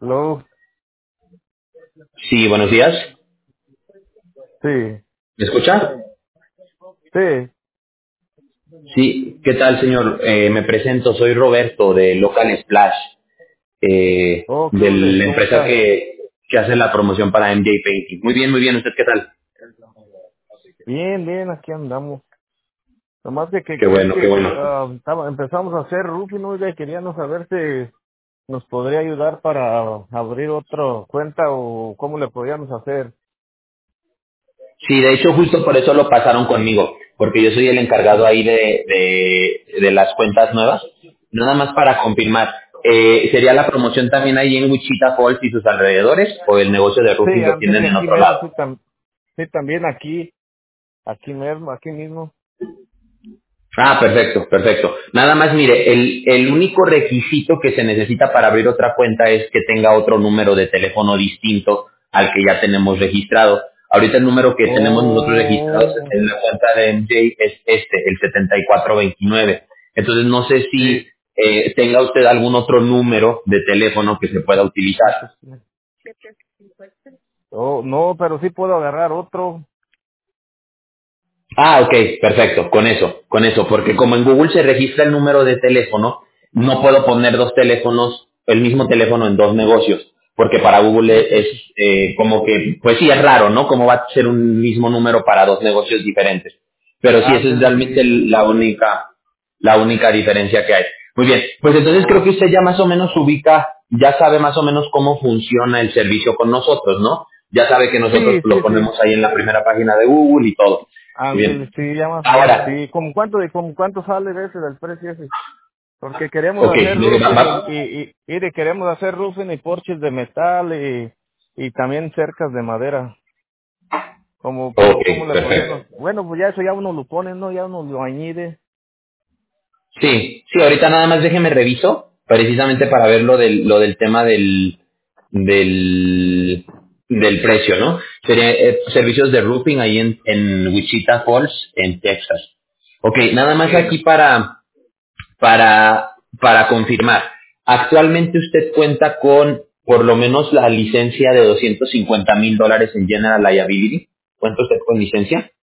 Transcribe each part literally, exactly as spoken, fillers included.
Hello. Sí, buenos días. Sí, ¿Me escucha? sí. Sí, ¿qué tal, señor? Eh, me presento, soy Roberto de Local Splash, eh, Oh, ¿qué de ole? la ¿Cómo empresa está? que, que hace la promoción para M J Painting. Muy bien, muy bien. ¿Usted qué tal? Bien, bien, aquí andamos. Nomás que, que Qué es bueno, qué que bueno. ah, estaba, empezamos a hacer roofing, oiga, y queríamos saber si nos podría ayudar para abrir otra cuenta o cómo le podríamos hacer. Sí, de hecho, justo por eso lo pasaron conmigo, porque yo soy el encargado ahí de, de, de las cuentas nuevas. Nada más para confirmar, eh, ¿sería la promoción también ahí en Wichita Falls y sus alrededores o el negocio de Sí, roofing lo antes tienen de en aquí otro mero, lado? sí, tam, sí, también aquí, aquí mismo, aquí mismo. Ah, perfecto, perfecto. Nada más, mire, el, el único requisito que se necesita para abrir otra cuenta es que tenga otro número de teléfono distinto al que ya tenemos registrado. Ahorita el número que tenemos nosotros registrados Oh, en la cuenta de M J es este, el setenta y cuatro veintinueve. Entonces no sé si sí. eh, tenga usted algún otro número de teléfono que se pueda utilizar. Siete, siete. Oh, no, pero sí puedo agarrar otro. Ah, ok, perfecto, con eso, con eso, porque como en Google se registra el número de teléfono, no puedo poner dos teléfonos, el mismo teléfono en dos negocios, porque para Google Sí, es, sí, es, sí. eh, como que, pues sí, es raro, ¿no? ¿Cómo va a ser un mismo número para dos negocios diferentes? Pero sí, esa es Ándele, realmente sí. el- la única, la única diferencia que hay. Muy bien, pues entonces creo Oh, que usted ya más o menos ubica, ya sabe más o menos cómo funciona el servicio con nosotros, ¿no? Ya sabe que nosotros sí, lo sí, sí. ponemos ahí en la primera página de Google y todo. Muy bien. Ándale, sí, ya más o menos, Ahora, sí. ¿Cómo cuánto, de, como cuánto sale de ese del precio ese? Porque queremos ok, hacer mire, va- roofing y, va- y, y, y de- queremos hacer roofing y porches de metal y, y también cercas de madera. Como, como, ok, ¿cómo le perfecto. podemos? Bueno, pues ya eso ya uno lo pone, ¿no? Ya uno lo añade. Sí, sí, ahorita nada más déjeme reviso, precisamente para ver lo del, lo del tema del, del, del precio, ¿no? Sería eh, servicios de roofing ahí en, en Wichita Falls, en Texas. Ok, nada más Sí. aquí para, para, para confirmar. Actualmente usted cuenta con por lo menos la licencia de doscientos cincuenta mil dólares en General Liability. ¿Cuenta usted con licencia?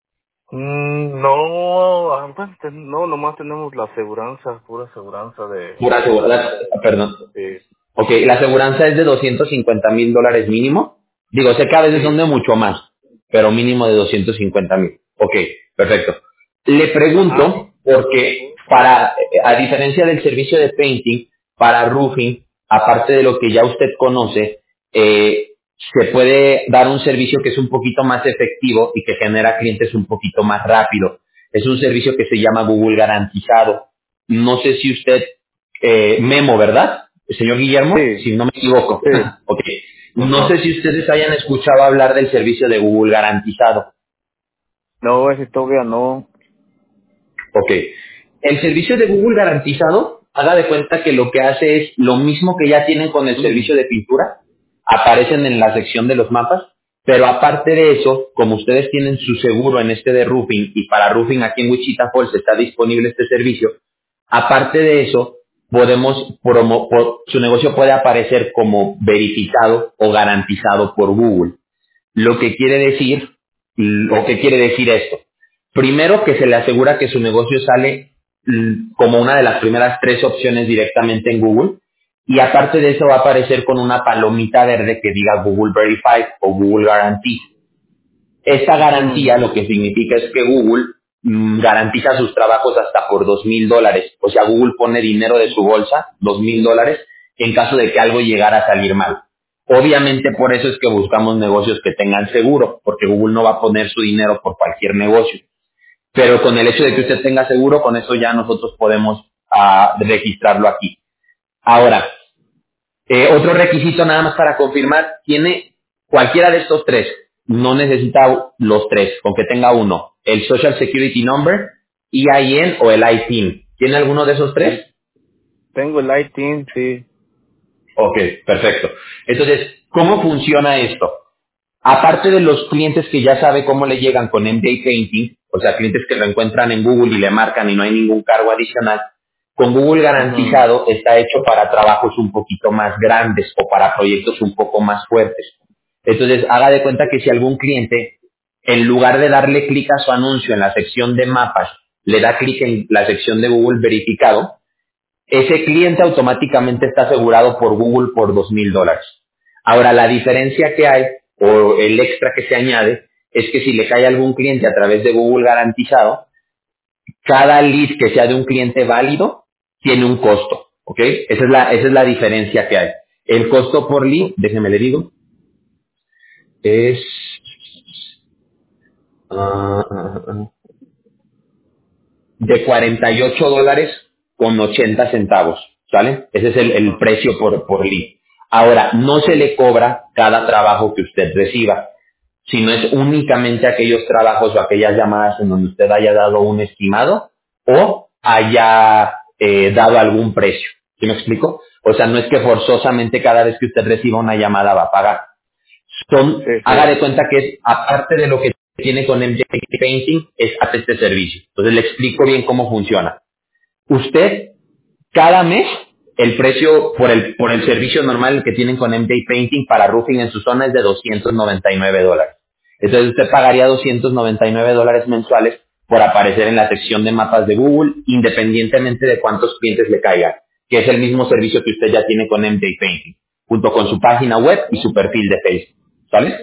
Mm, no, ah, pues, te- no, nomás tenemos la aseguranza, pura aseguranza de, Pura de la, aseguranza, perdón. de, Ok, la aseguranza es de doscientos cincuenta mil dólares mínimo. Digo, sé que a veces son sí. de mucho más, pero mínimo de doscientos cincuenta mil. Ok, perfecto. Le Ajá. pregunto porque para, a diferencia del servicio de painting, para roofing, aparte de lo que ya usted conoce, eh, se puede dar un servicio que es un poquito más efectivo y que genera clientes un poquito más rápido. Es un servicio que se llama Google Garantizado. No sé si usted eh, Memo, ¿verdad? El señor Guillermo, Sí, si no me equivoco. sí. Ok. No sé Ajá. si ustedes hayan escuchado hablar del servicio de Google garantizado. No, ese todavía no. Ok. El servicio de Google garantizado, haga de cuenta que lo que hace es lo mismo que ya tienen con el Mm. servicio de pintura, aparecen en la sección de los mapas, pero aparte de eso, como ustedes tienen su seguro en este de roofing y para roofing aquí en Wichita Falls está disponible este servicio, aparte de eso, podemos promo- po- su negocio puede aparecer como verificado o garantizado por Google. Lo que quiere decir, lo que quiere decir esto. Primero que se le asegura que su negocio sale mm, como una de las primeras tres opciones directamente en Google. Y aparte de eso va a aparecer con una palomita verde que diga Google Verified o Google Guarantee. Esta Mm. garantía lo que significa es que Google mm, garantiza sus trabajos hasta por dos mil dólares. O sea, Google pone dinero de su bolsa, dos mil dólares, en caso de que algo llegara a salir mal. Obviamente por eso es que buscamos negocios que tengan seguro, porque Google no va a poner su dinero por cualquier negocio. Pero con el hecho de que usted Oh. tenga seguro, con eso ya nosotros podemos ah, registrarlo aquí. Ahora, eh, otro requisito nada más para confirmar, tiene cualquiera de estos tres, no necesita los tres, con que tenga uno, el Social Security Number, E I N o el I T I N. ¿Tiene alguno de esos Sí, tres? tengo el lighting, sí. Ok, perfecto. Entonces, ¿cómo funciona esto? Aparte de los clientes que ya sabe cómo le llegan con M J Painting, o sea, clientes que lo encuentran en Google y le marcan y no hay ningún cargo adicional, Con Google Ujú. Garantizado está hecho para trabajos un poquito más grandes o para proyectos un poco más fuertes. Entonces, haga de cuenta que si algún cliente, en lugar de darle clic a su anuncio en la sección de mapas, le da clic en la sección de Google verificado, ese cliente automáticamente está asegurado por Google por dos mil dólares. Ahora, la diferencia que hay, o el extra que se añade, es que si le cae a algún cliente a través de Google Garantizado, cada lead que sea de un cliente válido tiene un costo, ¿ok? Esa es la, esa es la diferencia que hay. El costo por lead, déjeme le digo, es ah, ah, ah, de cuarenta y ocho dólares con ochenta centavos, ¿sale? Ese es el, el Ujú. precio por, por lead. Ahora, no se le cobra cada trabajo que usted reciba, sino es únicamente aquellos trabajos o aquellas llamadas en donde usted haya dado un estimado o haya eh, dado algún precio. ¿Sí me explico? O sea, no es que forzosamente cada vez que usted reciba una llamada va a pagar. Son, Sí, haga sí. de cuenta que es, aparte de lo que tiene con M J Painting, es hace este servicio. Entonces le explico bien cómo funciona. Usted cada mes, el precio por el, por el servicio normal que tienen con M J Painting para roofing en su zona es de doscientos noventa y nueve dólares. Entonces usted pagaría doscientos noventa y nueve dólares mensuales por aparecer en la sección de mapas de Google, independientemente de cuántos clientes le caigan, que es el mismo servicio que usted ya tiene con M J Painting, junto con su página web y su perfil de Facebook. ¿Sale?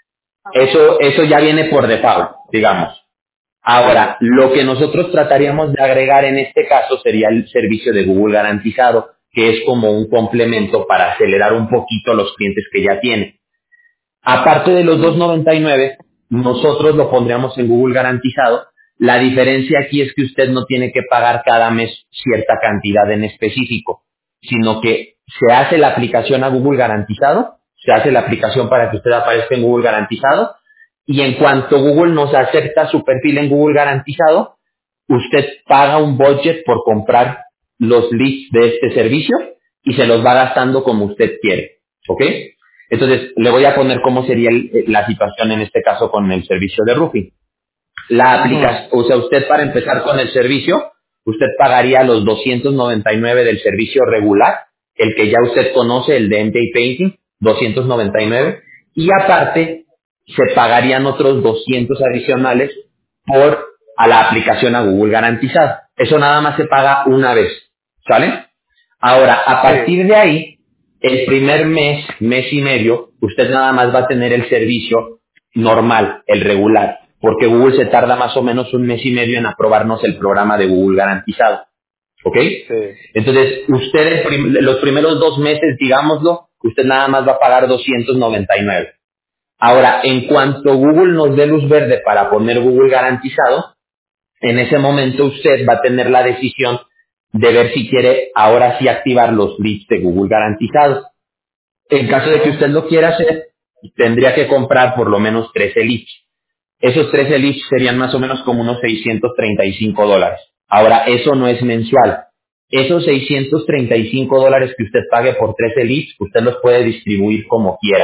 Eso, eso ya viene por default, digamos. Sí. Ahora, lo que nosotros trataríamos de agregar en este caso sería el servicio de Google Garantizado, que es como un complemento para acelerar un poquito los clientes que ya tiene. Aparte de los dos Ujú. noventa y nueve, nosotros lo pondríamos en Google Garantizado. La diferencia aquí es que usted no tiene que pagar cada mes cierta cantidad en específico, sino que se hace la aplicación a Google Garantizado, se hace la aplicación para que usted aparezca en Google Garantizado, y en cuanto Google nos acepta su perfil en Google Garantizado, usted paga un budget por comprar los leads de este servicio y se los va gastando como usted quiere. ¿Ok? Entonces, le voy a poner cómo sería el- la situación en este caso con el servicio de roofing. La Ujú. aplicación, o sea, usted para empezar con el servicio, usted pagaría los doscientos noventa y nueve del servicio regular, el que ya usted conoce, el de M J Painting, doscientos noventa y nueve, y aparte se pagarían otros doscientos adicionales por a la aplicación a Google garantizada. Eso nada más se paga una vez, ¿sale? Ahora, a Sí. partir de ahí, el primer mes, mes y medio, usted nada más va a tener el servicio normal, el regular, porque Google se tarda más o menos un mes y medio en aprobarnos el programa de Google garantizado. ¿Ok? Sí. Entonces, usted el prim- los primeros dos meses, digámoslo, usted nada más va a pagar doscientos noventa y nueve. Ahora, en cuanto Google nos dé luz verde para poner Google garantizado, en ese momento usted va a tener la decisión de ver si quiere ahora sí activar los leads de Google garantizados. En caso de que Ujú. usted lo quiera hacer, tendría que comprar por lo menos trece leads. Esos trece leads serían más o menos como unos seiscientos treinta y cinco dólares. Ahora, eso no es mensual. Esos seiscientos treinta y cinco dólares que usted pague por trece leads, usted los puede distribuir como quiera.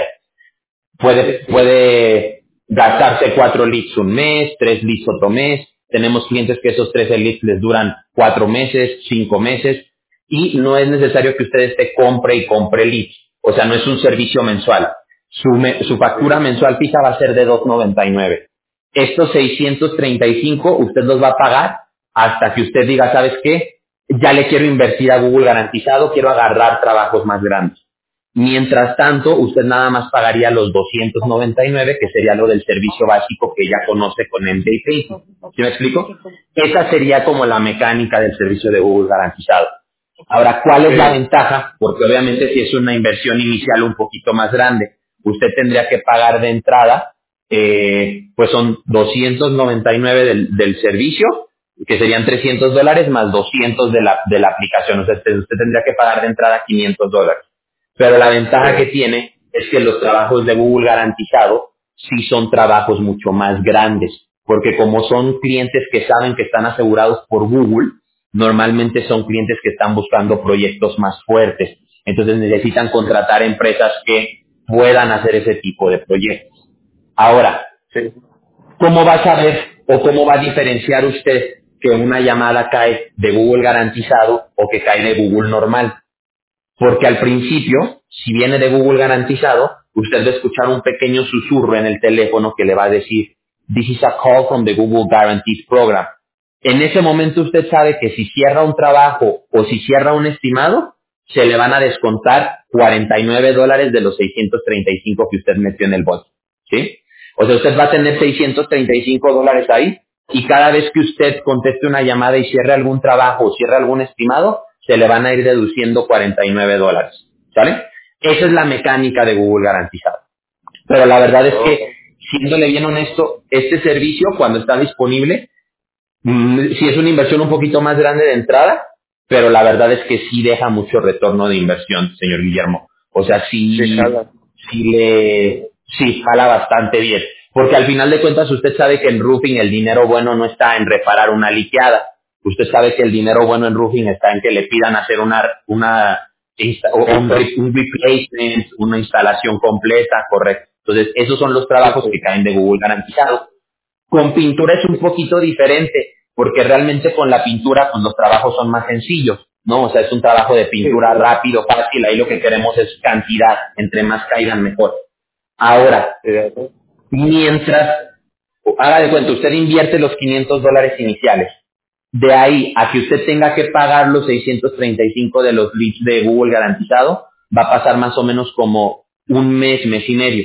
Sí, Puede, sí. puede gastarse cuatro leads un mes, tres leads otro mes. Tenemos clientes que esos trece leads les duran cuatro meses, cinco meses. Y no es necesario que usted esté compre y compre leads. O sea, no es un servicio mensual. Su, me- su factura Sí. mensual fija va a ser de dos noventa y nueve. Estos seiscientos treinta y cinco usted los va a pagar hasta que usted diga, ¿sabes qué? Ya le quiero invertir a Google garantizado, quiero agarrar trabajos más grandes. Mientras tanto, usted nada más pagaría los doscientos noventa y nueve, que sería lo del servicio básico que ya conoce con M J Painting. ¿Sí me explico? Esa sería como la mecánica del servicio de Google garantizado. Ahora, ¿cuál es la Sí. ventaja? Porque obviamente si es una inversión inicial un poquito más grande, usted tendría que pagar de entrada, eh, pues son doscientos noventa y nueve del, del servicio, que serían trescientos dólares más doscientos de la, de la aplicación. O sea, usted usted tendría que pagar de entrada quinientos dólares. Pero la ventaja que Sí. tiene es que los trabajos de Google garantizado sí son trabajos mucho más grandes, porque como son clientes que saben que están asegurados por Google, normalmente son clientes que están buscando proyectos más fuertes. Entonces necesitan contratar empresas que puedan hacer ese tipo de proyectos. Ahora, Sí. ¿cómo va a saber o cómo va a diferenciar usted que una llamada cae de Google garantizado o que cae de Google normal. Porque al principio, si viene de Google garantizado, usted va a escuchar un pequeño susurro en el teléfono que le va a decir, "This is a call from the Google Guaranteed Program". En ese momento usted sabe que si cierra un trabajo o si cierra un estimado, se le van a descontar cuarenta y nueve dólares de los seiscientos treinta y cinco que usted metió en el bot, ¿sí? O sea, usted va a tener seiscientos treinta y cinco dólares ahí y cada vez que usted conteste una llamada y cierre algún trabajo o cierre algún estimado, se le van a ir deduciendo cuarenta y nueve dólares, ¿sale? Esa es la mecánica de Google garantizado. Pero la verdad es que, siéndole bien honesto, este servicio cuando está disponible, Mm, sí es una inversión un poquito más grande de entrada, pero la verdad es que sí deja mucho retorno de inversión, señor Guillermo. O sea, sí, Sí, jala. sí le, sí, jala bastante bien. Porque al final de cuentas usted sabe que en roofing el dinero bueno no está en reparar una liqueada. Usted sabe que el dinero bueno en roofing está en que le pidan hacer una, una, insta- o un, re- un replacement, una instalación completa, correcto. Entonces, esos son los Sí, trabajos sí. que caen de Google garantizado. Con pintura es un poquito diferente, porque realmente con la pintura pues los trabajos son más sencillos, ¿no? O sea, es un trabajo de Sí, pintura sí. rápido, fácil, ahí lo que queremos es cantidad, entre más caigan mejor. Ahora, Sí, de acuerdo. mientras, haga de cuenta, usted invierte los quinientos dólares iniciales, de ahí a que usted tenga que pagar los seiscientos treinta y cinco de los leads de Google garantizado, va a pasar más o menos como un mes, mes y medio.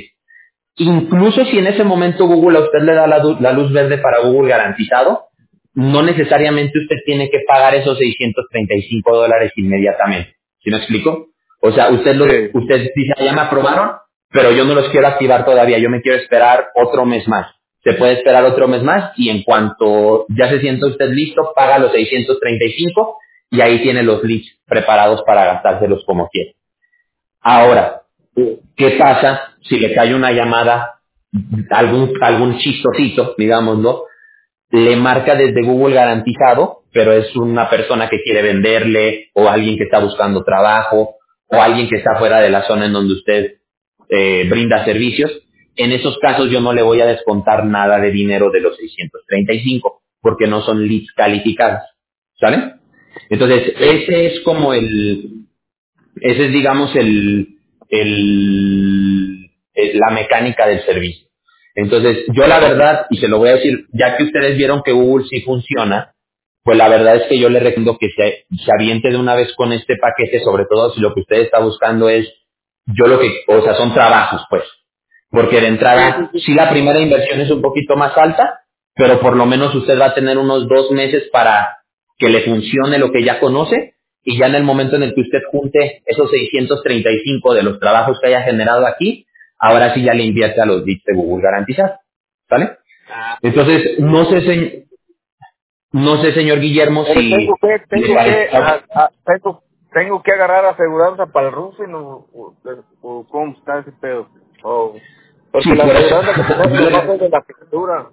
Incluso si en ese momento Google a usted le da la, du- la luz verde para Google garantizado, no necesariamente usted tiene que pagar esos seiscientos treinta y cinco dólares inmediatamente. ¿Sí me explico? O sea, usted los, Sí. usted dice, "Ah, ya me aprobaron, pero yo no los quiero activar todavía, yo me quiero esperar otro mes más". Se puede esperar otro mes más y en cuanto ya se sienta usted listo, paga los seiscientos treinta y cinco y ahí tiene los leads preparados para gastárselos como quiere. Ahora, Sí. ¿qué pasa si le cae una llamada, algún, algún chistosito, digámoslo, le marca desde Google garantizado, pero es una persona que quiere venderle, o alguien que está buscando trabajo, o alguien que está fuera de la zona en donde usted eh, brinda servicios? En esos casos yo no le voy a descontar nada de dinero de los seiscientos treinta y cinco, porque no son leads calificados, ¿sale? Entonces, Sí. ese es como el, ese es, digamos, el, el, el- la mecánica del servicio. Entonces, yo la verdad, y se lo voy a decir, ya que ustedes vieron que Google sí funciona, pues la verdad es que yo le recomiendo que se, se aviente de una vez con este paquete, sobre todo si lo que usted está buscando es, yo lo que, o sea, son trabajos, pues. Porque de Sí, sí, entrada, sí. sí la primera inversión es un poquito más alta, pero por lo menos usted va a tener unos dos meses para que le funcione lo que ya conoce y ya en el momento en el que usted junte esos seiscientos treinta y cinco de los trabajos que haya generado aquí, ahora sí ya le invierte a los leads de Google garantizados, ¿sale? Ah, Entonces, no sé, se- no sé, señor Guillermo, pero tengo si que, le tengo que, parece... ah, ah, tengo, tengo que agarrar aseguranza para el roofing o, o, o cómo está ese pedo. O, porque Sí, la por eso. aseguranza que tenemos Yo nomás le- es de la pintura.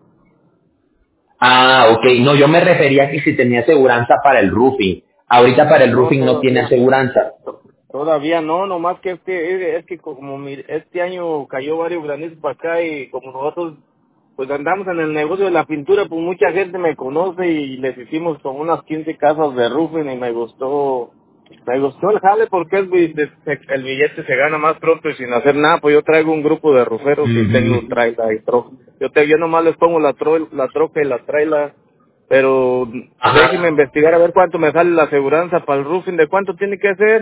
Ah, ok. No, yo me refería a que si tenía aseguranza para el roofing. Ahorita para el No, roofing no tiene todavía, aseguranza. todavía no, nomás que este, es que como mi, este año cayó varios granizos para acá y como nosotros pues andamos en el negocio de la pintura, pues mucha gente me conoce y les hicimos como unas quince casas de roofing y me gustó, me gustó el jale porque es, bi- de- se- el billete se gana más pronto y sin hacer nada, pues yo traigo un grupo de ruferos y tengo Ujú. trailer y troca. Yo te, yo nomás les pongo la, tro, la troca y la trailer, pero déjeme Ajá. investigar a ver cuánto me sale la aseguranza para el roofing, de cuánto tiene que hacer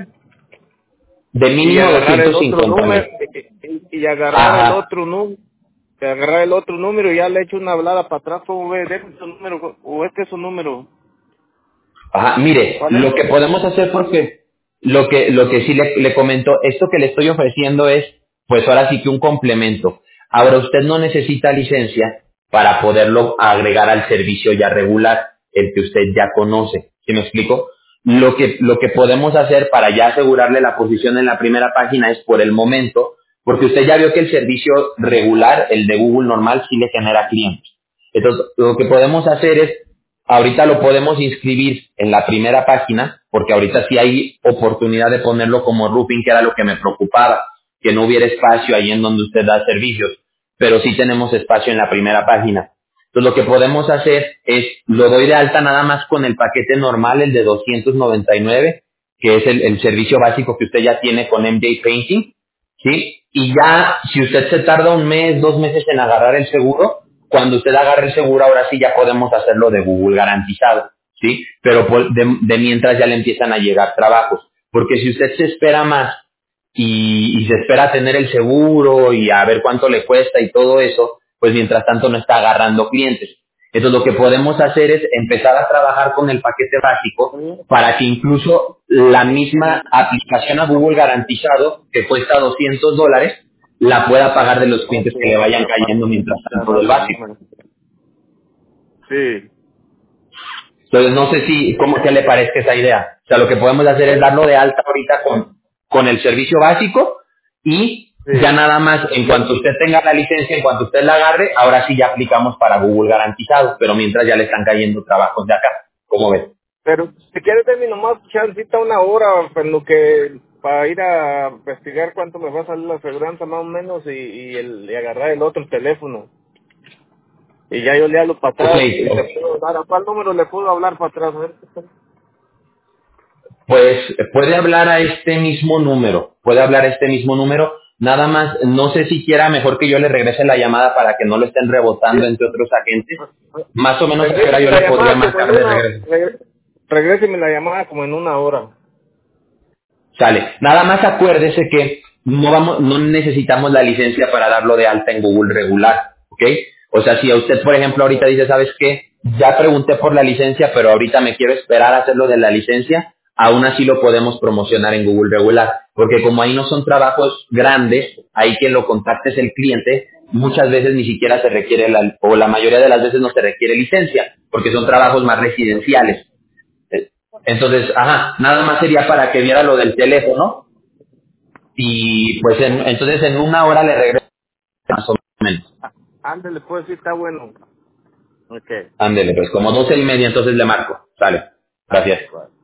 De y mínimo agarrar el doscientos otro cincuenta número mil. y, y- y agarrar el Ajá. otro número agarrar el otro número y ya le echo una hablada para atrás. ¿Cómo ve? Déjame su número o este es su número. Ajá. Mire, ¿Cuál es? lo que podemos hacer porque lo que, lo que sí le, le comento, esto que le estoy ofreciendo es, pues ahora sí que un complemento. Ahora usted no necesita licencia para poderlo agregar al servicio ya regular, el que usted ya conoce. ¿Sí me explico? Lo que, lo que podemos hacer para ya asegurarle la posición en la primera página es por el momento, porque usted ya vio que el servicio regular, el de Google normal, sí le genera clientes. Entonces, lo que podemos hacer es, ahorita lo podemos inscribir en la primera página, porque ahorita sí hay oportunidad de ponerlo como roofing, que era lo que me preocupaba, que no hubiera espacio ahí en donde usted da servicios, pero sí tenemos espacio en la primera página. Entonces lo que podemos hacer es, lo doy de alta nada más con el paquete normal, el de doscientos noventa y nueve, que es el, el servicio básico que usted ya tiene con M J Painting, ¿sí? Y ya, si usted se tarda un mes, dos meses en agarrar el seguro, cuando usted agarre el seguro, ahora sí ya podemos hacerlo de Google garantizado, ¿sí? Pero por- de, de mientras ya le empiezan a llegar trabajos. Porque si usted se espera más y, y se espera tener el seguro y a ver cuánto le cuesta y todo eso, pues mientras tanto no está agarrando clientes. Entonces lo que podemos hacer es empezar a trabajar con el paquete básico para que incluso la misma aplicación a Google garantizado, que cuesta doscientos dólares, la pueda pagar de los clientes que le vayan cayendo mientras tanto del básico. Sí, Entonces no sé si, ¿cómo que le parezca esa idea? O sea, lo que podemos hacer es darlo de alta ahorita con, con el servicio básico y ya sí. nada más, en cuanto usted tenga la licencia, en cuanto usted la agarre, ahora sí ya aplicamos para Google garantizado, pero mientras ya le están cayendo trabajos de acá. ¿Cómo ves? Pero si quieres denme nomás chancita una hora en lo que para ir a investigar cuánto me va a salir la aseguranza más o menos y, y, el, y agarrar el otro teléfono. Y ya yo le hablo para Ok, atrás y le ok. puedo dar, ¿a cuál número le puedo hablar para atrás? A ver. Pues puede hablar a este mismo número, puede hablar a este mismo número, nada más, no sé si quiera mejor que yo le regrese la llamada para que no lo estén rebotando Sí. entre otros agentes, más o menos a qué hora Regréseme yo la le podría llamada como en marcar de una, regreso. regre- regréseme la llamada como en una hora. Sale. Nada más acuérdese que no vamos, no necesitamos la licencia para darlo de alta en Google regular, ¿ok? O sea, si a usted, por ejemplo, ahorita dice, ¿sabes qué? Ya pregunté por la licencia, pero ahorita me quiero esperar a hacerlo de la licencia, aún así lo podemos promocionar en Google regular, porque como ahí no son trabajos grandes, ahí quien lo contacte es el cliente, muchas veces ni siquiera se requiere, la, o la mayoría de las veces no se requiere licencia, porque son trabajos más residenciales. Entonces, ajá, nada más sería para que viera lo del teléfono y pues en- entonces en una hora le regreso más o menos. Ah, ándale, pues sí, está bueno. Ok. Ándele, pues como doce y media entonces le marco. Sale. Ándale, Gracias. pues.